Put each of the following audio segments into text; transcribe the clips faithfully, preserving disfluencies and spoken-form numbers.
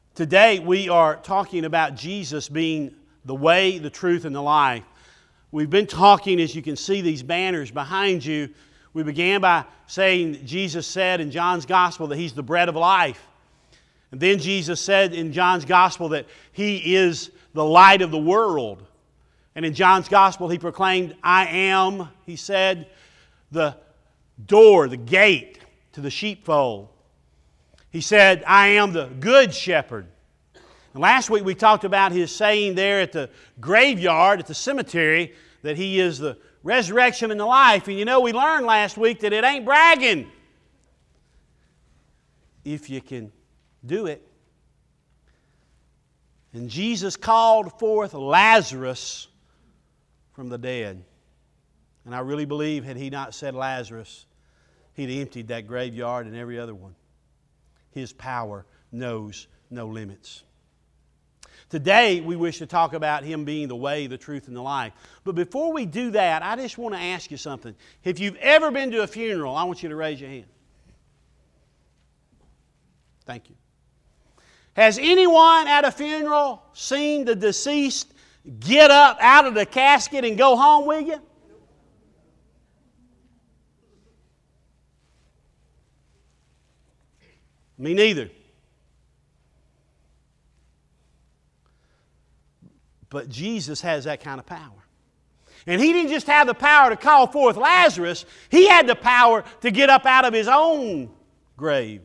Today we are talking about Jesus being the way, the truth, and the life. We've been talking, as you can see these banners behind you, we began by saying Jesus said in John's Gospel that He's the bread of life. And then Jesus said in John's Gospel that He is the light of the world. And in John's Gospel He proclaimed, I am, He said, the door, the gate to the sheepfold. He said, I am the good shepherd. And last week we talked about His saying there at the graveyard, at the cemetery, that He is the resurrection and the life. And you know, we learned last week that it ain't bragging if you can do it. And Jesus called forth Lazarus from the dead. And I really believe had He not said Lazarus, He'd emptied that graveyard and every other one. His power knows no limits. Today, we wish to talk about Him being the way, the truth, and the life. But before we do that, I just want to ask you something. If you've ever been to a funeral, I want you to raise your hand. Thank you. Has anyone at a funeral seen the deceased get up out of the casket and go home with you? Me neither. But Jesus has that kind of power. And He didn't just have the power to call forth Lazarus, He had the power to get up out of His own grave.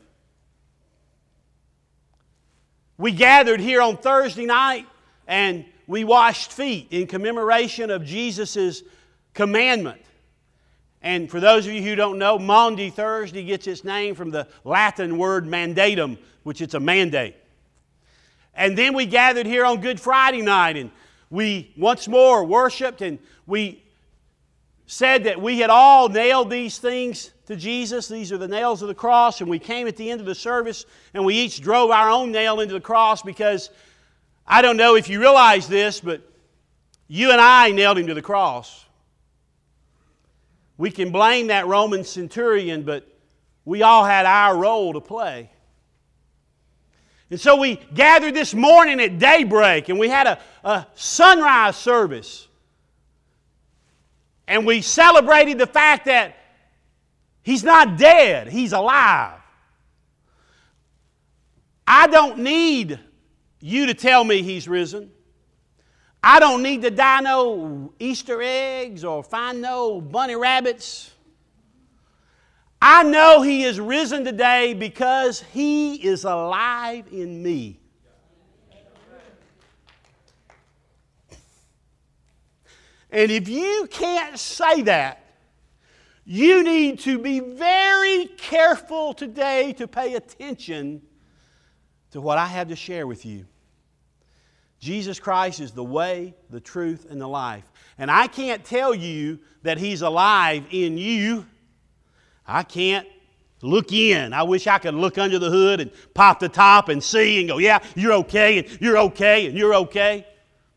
We gathered here on Thursday night and we washed feet in commemoration of Jesus' commandment. And for those of you who don't know, Maundy Thursday gets its name from the Latin word mandatum, which is a mandate. And then we gathered here on Good Friday night and we once more worshiped and we said that we had all nailed these things to Jesus. These are the nails of the cross. And we came at the end of the service and we each drove our own nail into the cross because I don't know if you realize this, but you and I nailed Him to the cross. We can blame that Roman centurion, but we all had our role to play. And so we gathered this morning at daybreak and we had a, a sunrise service. And we celebrated the fact that He's not dead, He's alive. I don't need you to tell me He's risen. I don't need to dye no Easter eggs or find no bunny rabbits. I know He is risen today because He is alive in me. And if you can't say that, you need to be very careful today to pay attention to what I have to share with you. Jesus Christ is the way, the truth, and the life. And I can't tell you that He's alive in you. I can't look in. I wish I could look under the hood and pop the top and see and go, yeah, you're okay, and you're okay, and you're okay.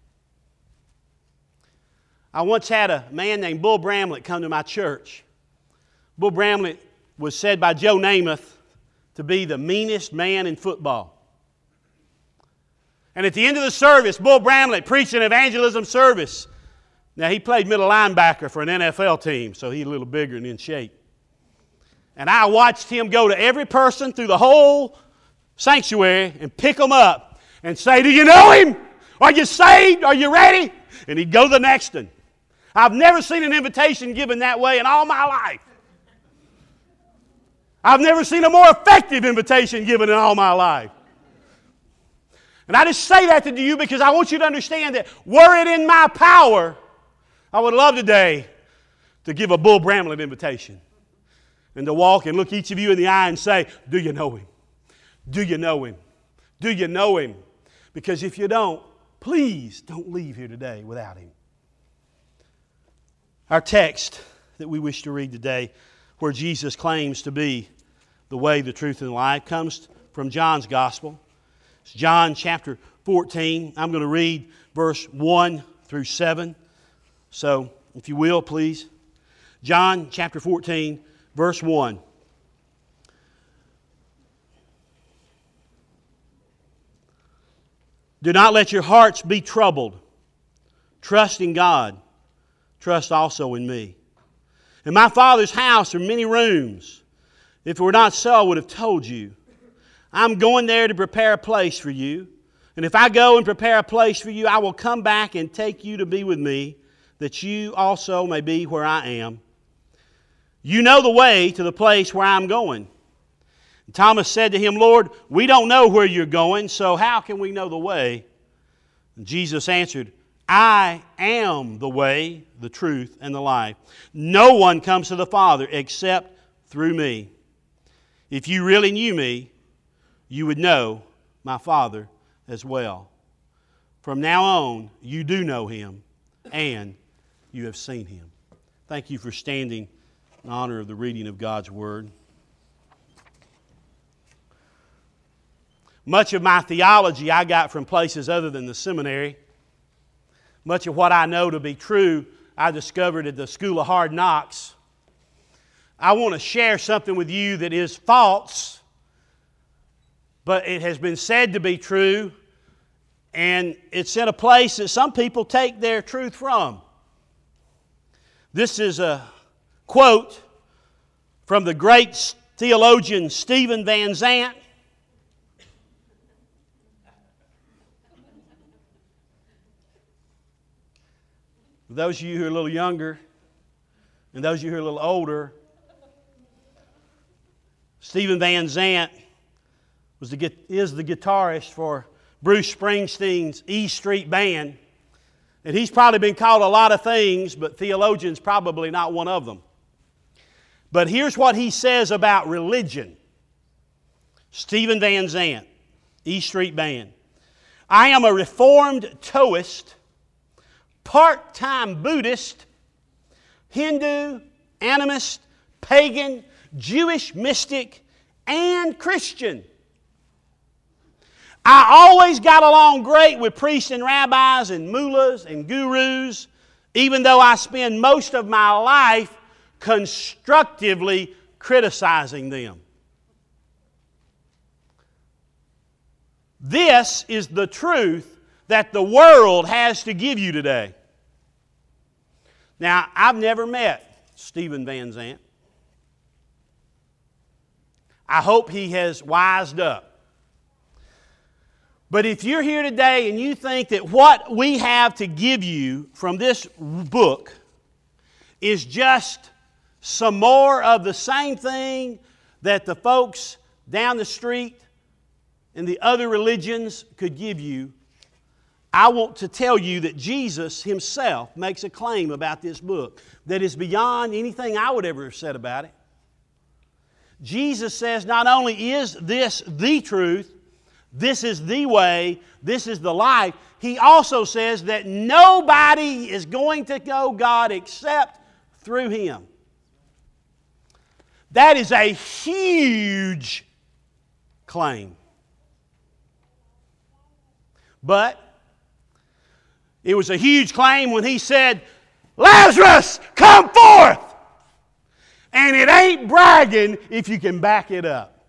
I once had a man named Bull Bramlett come to my church. Bull Bramlett was said by Joe Namath to be the meanest man in football. And at the end of the service, Bull Bramlett preached an evangelism service. Now, he played middle linebacker for an N F L team, so he's a little bigger and in shape. And I watched him go to every person through the whole sanctuary and pick them up and say, do you know Him? Are you saved? Are you ready? And he'd go to the next one. I've never seen an invitation given that way in all my life. I've never seen a more effective invitation given in all my life. And I just say that to you because I want you to understand that were it in my power, I would love today to give a Bull Bramlett invitation and to walk and look each of you in the eye and say, do you know Him? Do you know Him? Do you know Him? Because if you don't, please don't leave here today without Him. Our text that we wish to read today, where Jesus claims to be the way, the truth, and the life, comes from John's Gospel. It's John chapter fourteen. I'm going to read verse one through seven. So, if you will, please. John chapter fourteen, verse one. Do not let your hearts be troubled. Trust in God. Trust also in me. In my Father's house are many rooms. If it were not so, I would have told you. I'm going there to prepare a place for you. And if I go and prepare a place for you, I will come back and take you to be with me, that you also may be where I am. You know the way to the place where I'm going. And Thomas said to him, Lord, we don't know where you're going, so how can we know the way? And Jesus answered, I am the way, the truth, and the life. No one comes to the Father except through me. If you really knew me, you would know my Father as well. From now on, you do know Him, and you have seen Him. Thank you for standing in honor of the reading of God's Word. Much of my theology I got from places other than the seminary. Much of what I know to be true, I discovered at the School of Hard Knocks. I want to share something with you that is false, but it has been said to be true, and it's in a place that some people take their truth from. This is a quote from the great theologian Stephen Van Zandt. For those of you who are a little younger, and those of you who are a little older, Stephen Van Zandt was the, is the guitarist for Bruce Springsteen's E Street Band. And he's probably been called a lot of things, but theologian's probably not one of them. But here's what he says about religion. Stephen Van Zandt, E Street Band. I am a Reformed Taoist, part-time Buddhist, Hindu, animist, pagan, Jewish mystic, and Christian. I always got along great with priests and rabbis and mullahs and gurus, even though I spend most of my life constructively criticizing them. This is the truth that the world has to give you today. Now, I've never met Stephen Van Zandt. I hope he has wised up. But if you're here today and you think that what we have to give you from this book is just some more of the same thing that the folks down the street and the other religions could give you, I want to tell you that Jesus Himself makes a claim about this book that is beyond anything I would ever have said about it. Jesus says not only is this the truth, this is the way, this is the life, He also says that nobody is going to know God except through Him. That is a huge claim. But it was a huge claim when He said, Lazarus, come forth! And it ain't bragging if you can back it up.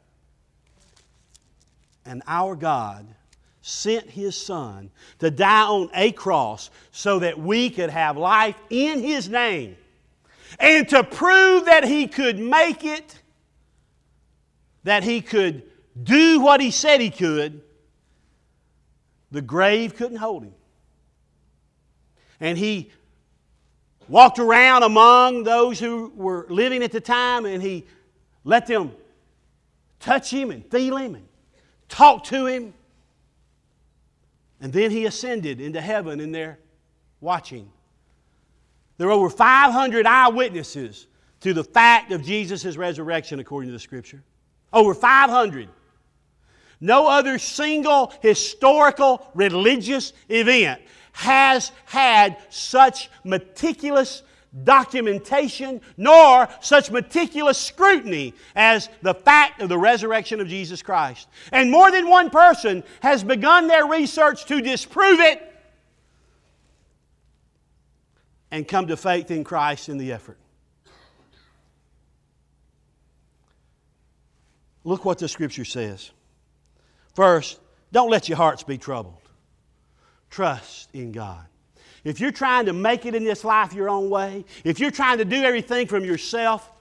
And our God sent His Son to die on a cross so that we could have life in His name. And to prove that He could make it, that He could do what He said He could, the grave couldn't hold Him. And He walked around among those who were living at the time, and He let them touch Him and feel Him and talk to Him. And then He ascended into heaven, and they're watching. There are over five hundred eyewitnesses to the fact of Jesus' resurrection according to the Scripture. Over five hundred. No other single historical religious event has had such meticulous documentation nor such meticulous scrutiny as the fact of the resurrection of Jesus Christ. And more than one person has begun their research to disprove it and come to faith in Christ in the effort. Look what the Scripture says. First, don't let your hearts be troubled. trust in God. If you're trying to make it in this life your own way, if you're trying to do everything from yourself,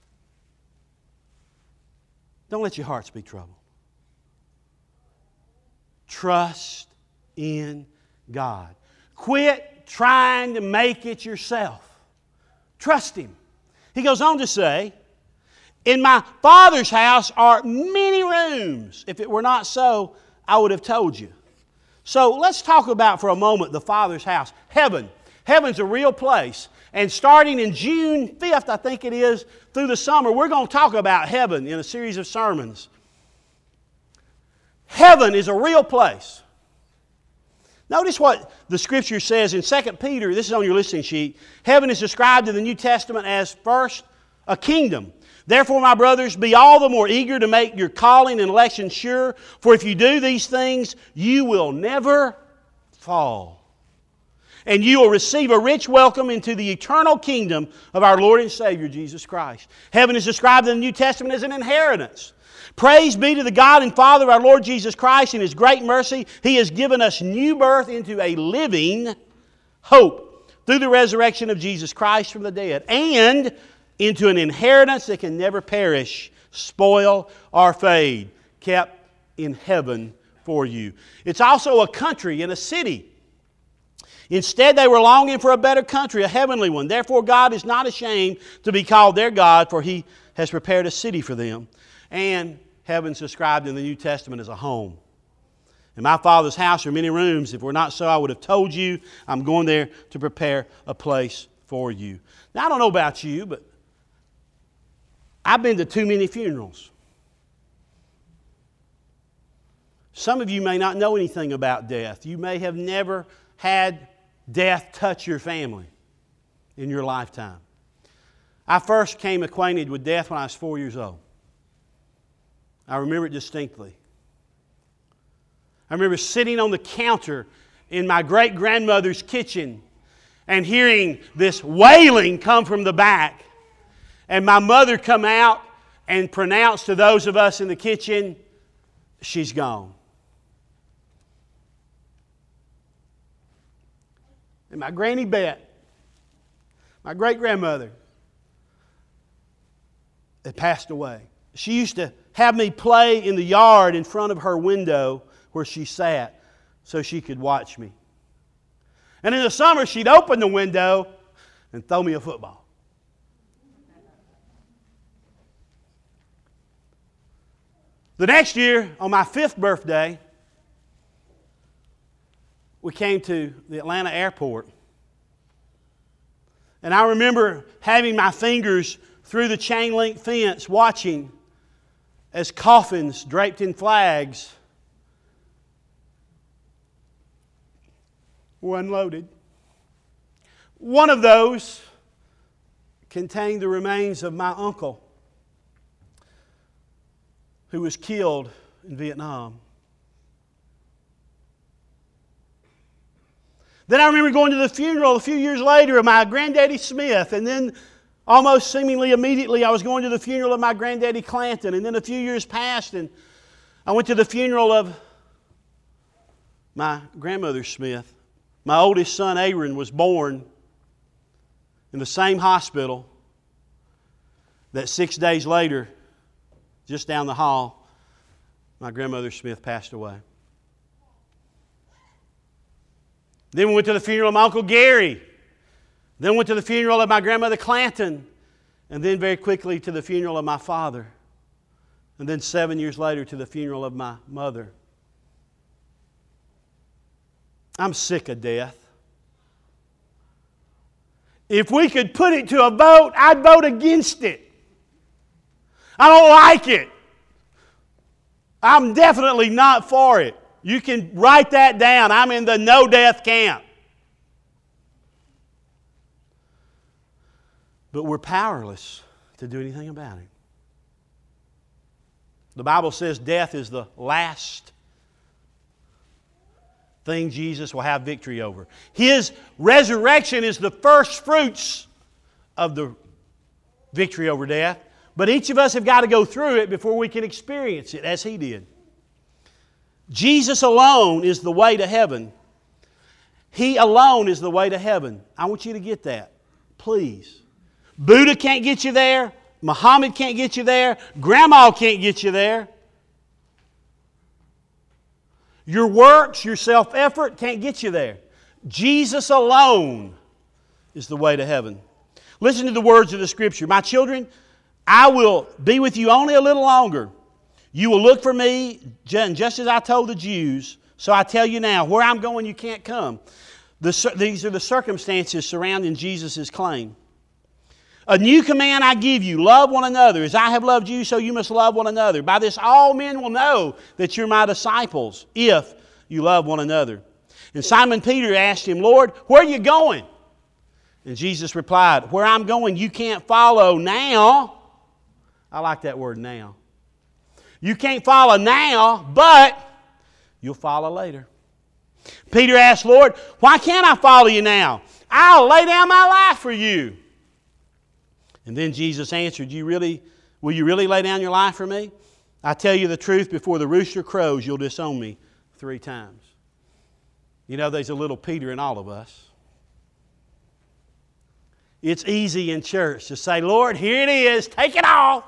don't let your hearts be troubled. Trust in God. Quit trying to make it yourself. Trust Him. He goes on to say, in my Father's house are many rooms. If it were not so, I would have told you. So let's talk about for a moment the Father's house. Heaven. Heaven's a real place. And starting in June fifth, I think it is, through the summer, we're going to talk about heaven in a series of sermons. Heaven is a real place. Notice what the Scripture says in Second Peter, this is on your listening sheet. Heaven is described in the New Testament as first a kingdom. Therefore, my brothers, be all the more eager to make your calling and election sure, for if you do these things, you will never fall. And you will receive a rich welcome into the eternal kingdom of our Lord and Savior, Jesus Christ. Heaven is described in the New Testament as an inheritance. Praise be to the God and Father of our Lord Jesus Christ. In His great mercy, He has given us new birth into a living hope through the resurrection of Jesus Christ from the dead, and into an inheritance that can never perish, spoil, or fade, kept in heaven for you. It's also a country and a city. Instead, they were longing for a better country, a heavenly one. Therefore, God is not ashamed to be called their God, for He has prepared a city for them. And heaven's described in the New Testament as a home. In my Father's house are many rooms. If it were not so, I would have told you. I'm going there to prepare a place for you. Now, I don't know about you, but I've been to too many funerals. Some of you may not know anything about death. You may have never had death touch your family in your lifetime. I first came acquainted with death when I was four years old. I remember it distinctly. I remember sitting on the counter in my great-grandmother's kitchen and hearing this wailing come from the back. And my mother come out and pronounce to those of us in the kitchen, she's gone. And my Granny Bet, my great-grandmother, had passed away. She used to have me play in the yard in front of her window where she sat so she could watch me. And in the summer, she'd open the window and throw me a football. The next year, on my fifth birthday, we came to the Atlanta airport. And I remember having my fingers through the chain link fence watching as coffins draped in flags were unloaded. One of those contained the remains of my uncle who was killed in Vietnam. Then I remember going to the funeral a few years later of my granddaddy Smith, and then almost seemingly immediately I was going to the funeral of my granddaddy Clanton, and then a few years passed and I went to the funeral of my grandmother Smith. My oldest son Aaron was born in the same hospital that six days later, just down the hall, my grandmother Smith passed away. Then we went to the funeral of my Uncle Gary. Then went to the funeral of my grandmother Clanton. And then very quickly to the funeral of my father. And then seven years later to the funeral of my mother. I'm sick of death. If we could put it to a vote, I'd vote against it. I don't like it. I'm definitely not for it. You can write that down. I'm in the no death camp. But we're powerless to do anything about it. The Bible says death is the last thing Jesus will have victory over. His resurrection is the first fruits of the victory over death. But each of us have got to go through it before we can experience it as He did. Jesus alone is the way to heaven. He alone is the way to heaven. I want you to get that. Please. Buddha can't get you there. Muhammad can't get you there. Grandma can't get you there. Your works, your self-effort can't get you there. Jesus alone is the way to heaven. Listen to the words of the Scripture. My children, I will be with you only a little longer. You will look for me, just as I told the Jews. So I tell you now, where I'm going, you can't come. The, these are the circumstances surrounding Jesus' claim. A new command I give you, love one another. As I have loved you, so you must love one another. By this all men will know that you're my disciples, if you love one another. And Simon Peter asked him, Lord, where are you going? And Jesus replied, where I'm going you can't follow now. I like that word, now. You can't follow now, but you'll follow later. Peter asked, Lord, why can't I follow you now? I'll lay down my life for you. And then Jesus answered, you really, will you really lay down your life for me? I tell you the truth, before the rooster crows, you'll disown me three times. You know, there's a little Peter in all of us. It's easy in church to say, Lord, here it is, take it all.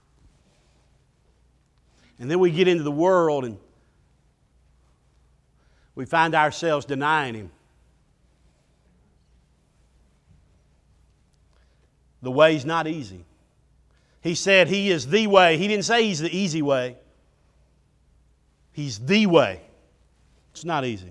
And then we get into the world and we find ourselves denying Him. The way's not easy. He said He is the way. He didn't say He's the easy way. He's the way. It's not easy.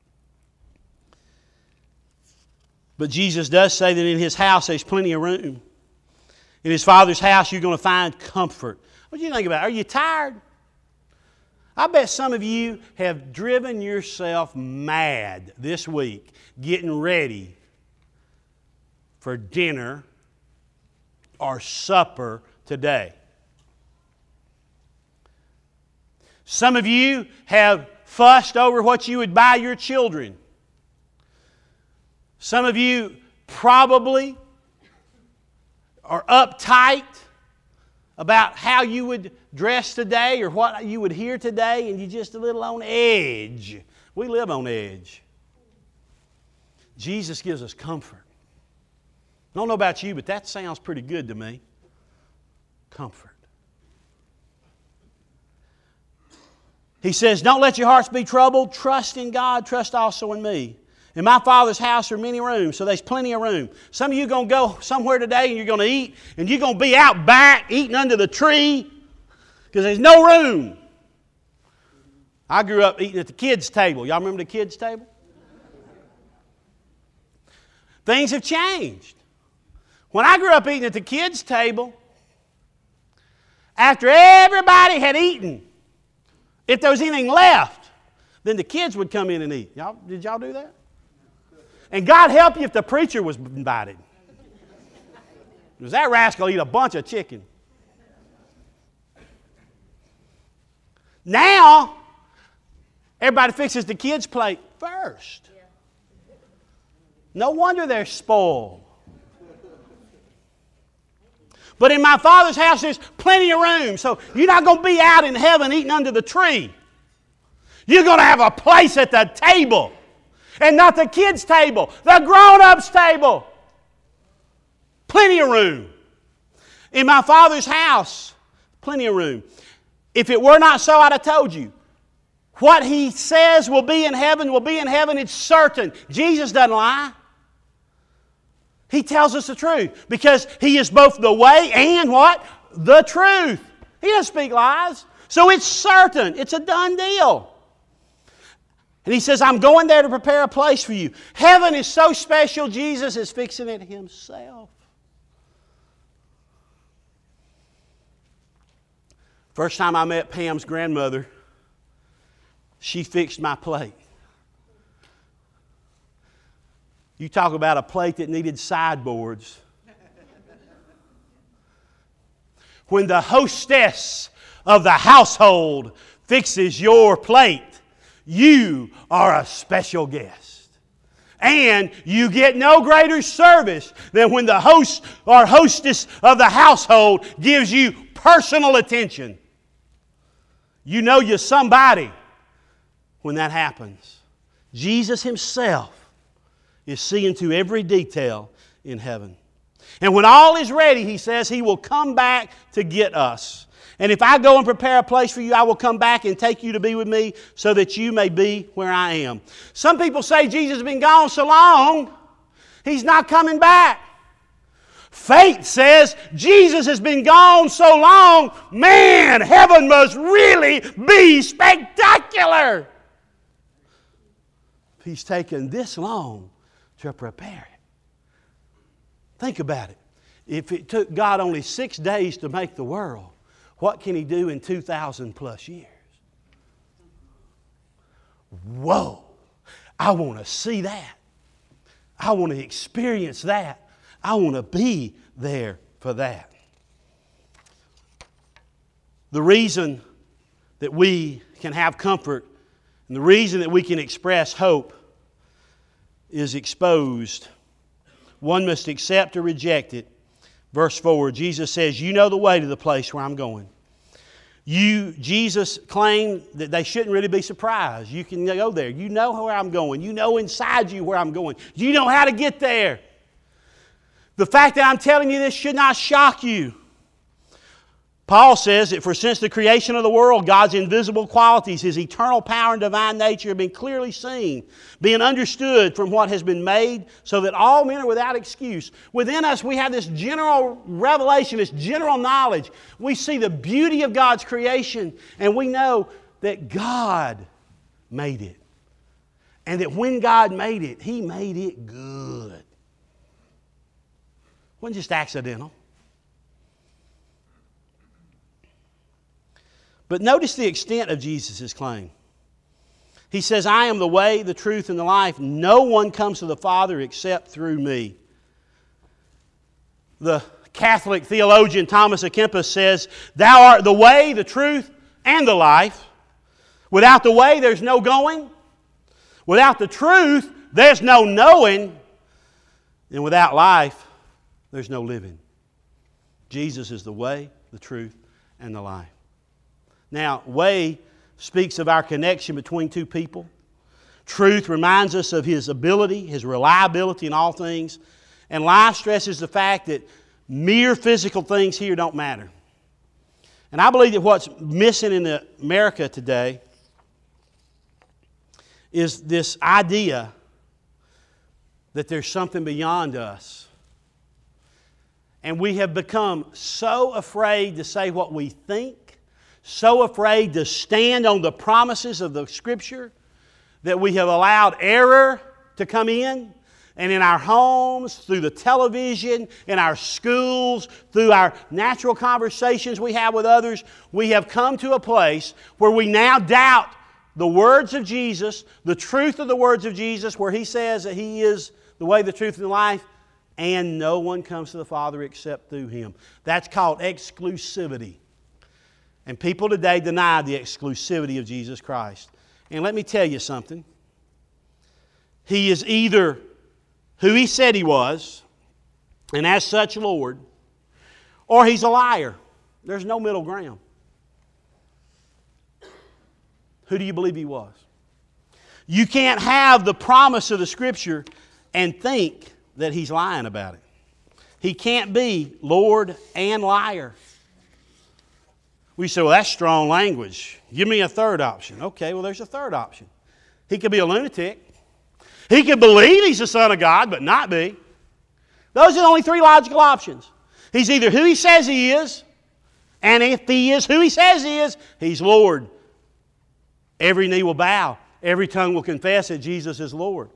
But Jesus does say that in His house there's plenty of room. In His Father's house you're going to find comfort. What do you think about it? Are you tired? I bet some of you have driven yourself mad this week getting ready for dinner or supper today. Some of you have fussed over what you would buy your children. Some of you probably are uptight about how you would dress today or what you would hear today, and you're just a little on edge. We live on edge. Jesus gives us comfort. I don't know about you, but that sounds pretty good to me. Comfort. He says, don't let your hearts be troubled. Trust in God. Trust also in me. In my Father's house are many rooms, so there's plenty of room. Some of you are going to go somewhere today and you're going to eat, and you're going to be out back eating under the tree because there's no room. I grew up eating at the kids' table. Y'all remember the kids' table? Things have changed. When I grew up eating at the kids' table, after everybody had eaten, if there was anything left, then the kids would come in and eat. Y'all, did y'all do that? And God help you if the preacher was invited. Because that rascal eat a bunch of chicken. Now, everybody fixes the kids' plate first. No wonder they're spoiled. But in my Father's house there's plenty of room. So you're not going to be out in heaven eating under the tree. You're going to have a place at the table. And not the kids' table, the grown-ups' table. Plenty of room. In my Father's house, plenty of room. If it were not so, I'd have told you. What He says will be in heaven will be in heaven. It's certain. Jesus doesn't lie. He tells us the truth because He is both the way and what? The truth. He doesn't speak lies. So it's certain. It's a done deal. And He says, I'm going there to prepare a place for you. Heaven is so special, Jesus is fixing it Himself. First time I met Pam's grandmother, she fixed my plate. You talk about a plate that needed sideboards. When the hostess of the household fixes your plate, you are a special guest. And you get no greater service than when the host or hostess of the household gives you personal attention. You know you're somebody when that happens. Jesus Himself is seeing to every detail in heaven. And when all is ready, He says He will come back to get us. And if I go and prepare a place for you, I will come back and take you to be with me so that you may be where I am. Some people say Jesus has been gone so long, He's not coming back. Faith says Jesus has been gone so long, man, heaven must really be spectacular. If He's taken this long to prepare it. Think about it. If it took God only six days to make the world, what can He do in two thousand plus years? Whoa! I want to see that. I want to experience that. I want to be there for that. The reason that we can have comfort and the reason that we can express hope is exposed. One must accept or reject it. Verse four, Jesus says, you know the way to the place where I'm going. You, Jesus claimed that they shouldn't really be surprised. You can go there. You know where I'm going. You know inside you where I'm going. You know how to get there. The fact that I'm telling you this should not shock you. Paul says that for since the creation of the world, God's invisible qualities, His eternal power and divine nature have been clearly seen, being understood from what has been made, so that all men are without excuse. Within us, we have this general revelation, this general knowledge. We see the beauty of God's creation, and we know that God made it. And that when God made it, He made it good. It wasn't just accidental. But notice the extent of Jesus' claim. He says, I am the way, the truth, and the life. No one comes to the Father except through me. The Catholic theologian Thomas à Kempis says, Thou art the way, the truth, and the life. Without the way, there's no going. Without the truth, there's no knowing. And without life, there's no living. Jesus is the way, the truth, and the life. Now, way speaks of our connection between two people. Truth reminds us of His ability, His reliability in all things. And life stresses the fact that mere physical things here don't matter. And I believe that what's missing in America today is this idea that there's something beyond us. And we have become so afraid to say what we think, so afraid to stand on the promises of the Scripture, that we have allowed error to come in. And in our homes, through the television, in our schools, through our natural conversations we have with others, we have come to a place where we now doubt the words of Jesus, the truth of the words of Jesus, where He says that He is the way, the truth, and the life, and no one comes to the Father except through Him. That's called exclusivity. And people today deny the exclusivity of Jesus Christ. And let me tell you something. He is either who He said He was, and as such Lord, or He's a liar. There's no middle ground. Who do you believe He was? You can't have the promise of the Scripture and think that He's lying about it. He can't be Lord and liar. We say, well, that's strong language. Give me a third option. Okay, well, there's a third option. He could be a lunatic. He could believe He's the Son of God, but not be. Those are the only three logical options. He's either who He says He is, and if He is who He says He is, He's Lord. Every knee will bow. Every tongue will confess that Jesus is Lord.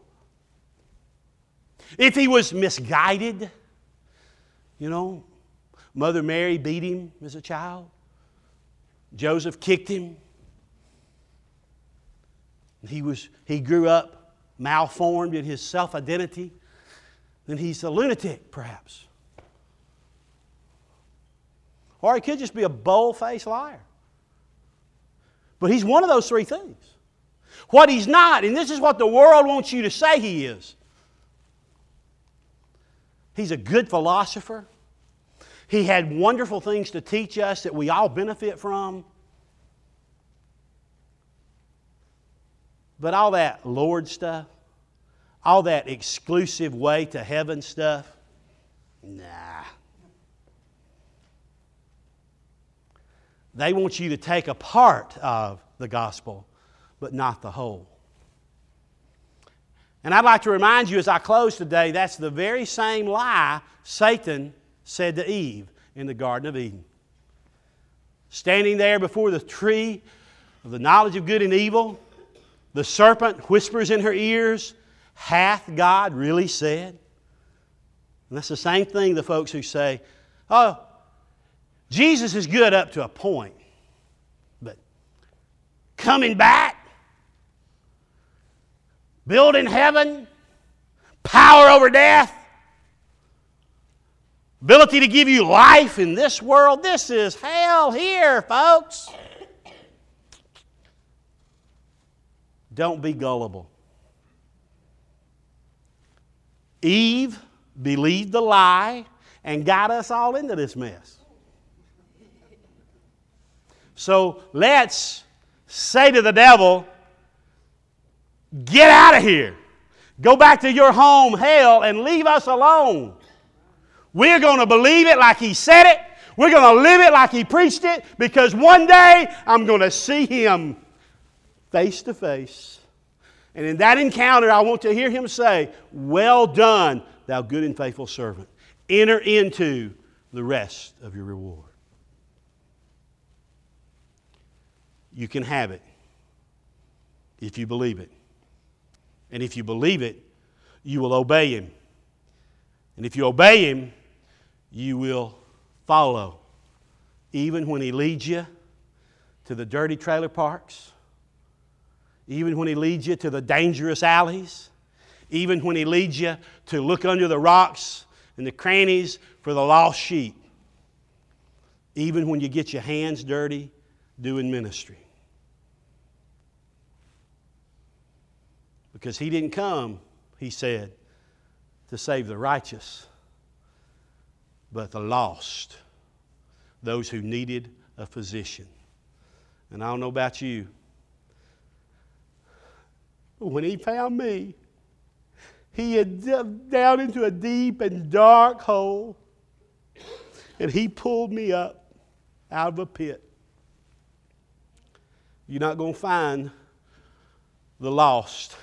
If He was misguided, you know, Mother Mary beat Him as a child. Joseph kicked him. He was he grew up malformed in his self-identity. Then he's a lunatic, perhaps. Or he could just be a bold-faced liar. But he's one of those three things. What he's not, and this is what the world wants you to say he is. He's a good philosopher. He had wonderful things to teach us that we all benefit from. But all that Lord stuff, all that exclusive way to heaven stuff, nah. They want you to take a part of the gospel, but not the whole. And I'd like to remind you as I close today, that's the very same lie Satan said to Eve in the Garden of Eden. Standing there before the tree of the knowledge of good and evil, the serpent whispers in her ears, "Hath God really said?" And that's the same thing the folks who say, "Oh, Jesus is good up to a point, but coming back, building heaven, power over death, ability to give you life in this world, this is hell here, folks." Don't be gullible. Eve believed the lie and got us all into this mess. So let's say to the devil, "Get out of here. Go back to your home, hell, and leave us alone. We're going to believe it like he said it. We're going to live it like he preached it, because one day I'm going to see him face to face. And in that encounter, I want to hear him say, 'Well done, thou good and faithful servant. Enter into the rest of your reward.'" You can have it if you believe it. And if you believe it, you will obey him. And if you obey him, you will follow. Even when he leads you to the dirty trailer parks, even when he leads you to the dangerous alleys, even when he leads you to look under the rocks and the crannies for the lost sheep, even when you get your hands dirty doing ministry. Because he didn't come, he said, to save the righteous, but the lost, those who needed a physician. And I don't know about you, but when he found me, he had dug down into a deep and dark hole, and he pulled me up out of a pit. You're not going to find the lost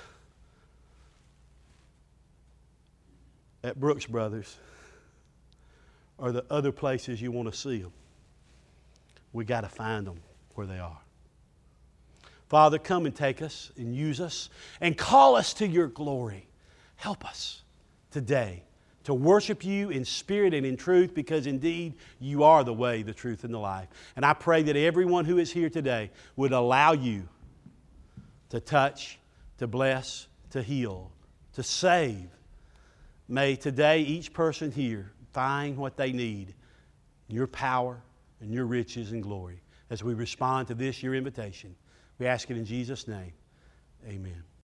at Brooks Brothers or the other places you want to see them. We got to find them where they are. Father, come and take us and use us and call us to your glory. Help us today to worship you in spirit and in truth, because indeed you are the way, the truth, and the life. And I pray that everyone who is here today would allow you to touch, to bless, to heal, to save. May today each person here find what they need, your power and your riches and glory, as we respond to this, your invitation. We ask it in Jesus' name. Amen.